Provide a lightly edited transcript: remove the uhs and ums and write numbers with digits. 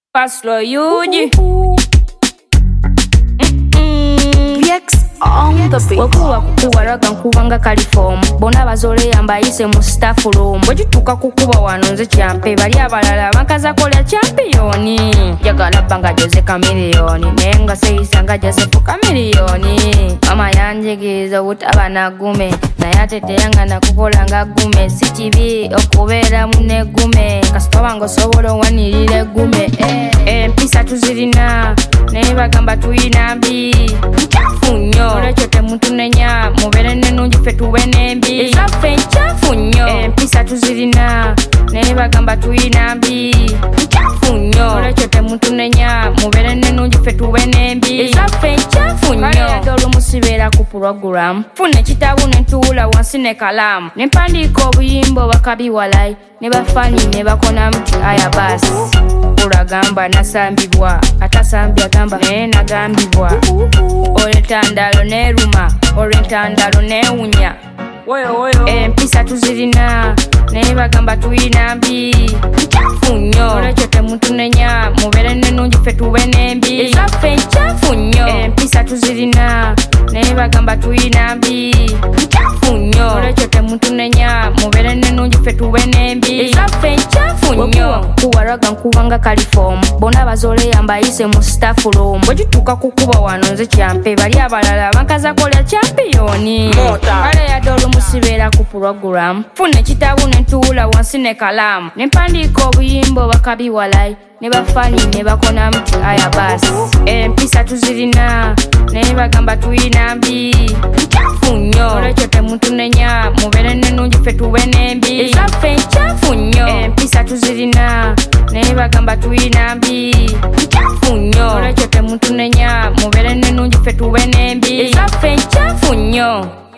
Paslo Yuji. Rex on the beat. Wakuwa kukuwaraga nkubanga kalifomu. Bona bazole yambayise mu staff room. Bwekituuka kukuba wano nze kyampe. Bali abalala bankaza kolya champiyoni. Jagala banga Jose Chameleone. Nenga seyisa nga Josefu Chameleone. Mama yanjigiriza obutaba nagume. Naye ate teyanga nakukola nga gume. Si kibi okubeera munegume. Kasita wange osobola owanirira eggume. Empisa tuzirina naye bagamba tuyina mbi. Nchafu nnyo olwekyo temutunenya mubeere nenungi ffe tube n'embi. Ezaffe nchafu nnyo empisa tuzirina naye bagamba tuyina mbi. Nchafu nnyo olwekyo temutunenya mubeere nenungi ffe tube n'embi. Ezaffe nchafu nnyo bayagala omusibeera ku program. Funa ekitabo ne ntuula wansi ne kalamu ne mpandiika obuyimba obakabiwalayi ne bafaani ne bakona muti aya basi. Gamba nasambibwa atasambya gamba naye nagambibwa. Olentandalo neruma olentandalo newunya. Empisa tuzirina naye bagamba tuyina mbi. Nchafu nnyo olwekyo temutunenya mubeere nenungi ffe tube n'embi. Ezaffe nchafu nnyo empisa tuzirina naye bagamba tuyina mbi. Nchafu nnyo olwekyo temutunenya mubeere nenungi ffe tube n'embi. Ezaffe nchafu nnyo kuwaraga nkubanga kalifomu. Bona bazole yambayise mu staff room. Bwekituuka kukuba wano nze kyampe. Bali abalala bankaza kolya champiyoni. Kale yadala omusibeera ku program. Funa ekitabo ne ntuula wansi ne kalamu ne mpandiika obuyimba obakabiwalayi ne bafaani ne bakona muti aya basi. Empisa tuzirina naye bagamba tuyina mbi. Nchafu nnyo olwekyo temutunenya mubeere nenungi ffe tube n'embi. Ezaffe nchafu nnyo empisa tuzirina naye bagamba tuyina mbi. Nchafu nnyo olwekyo temutunenya mubeere nenungi ffe tube n'embi. Ezaffe nchafu nnyo.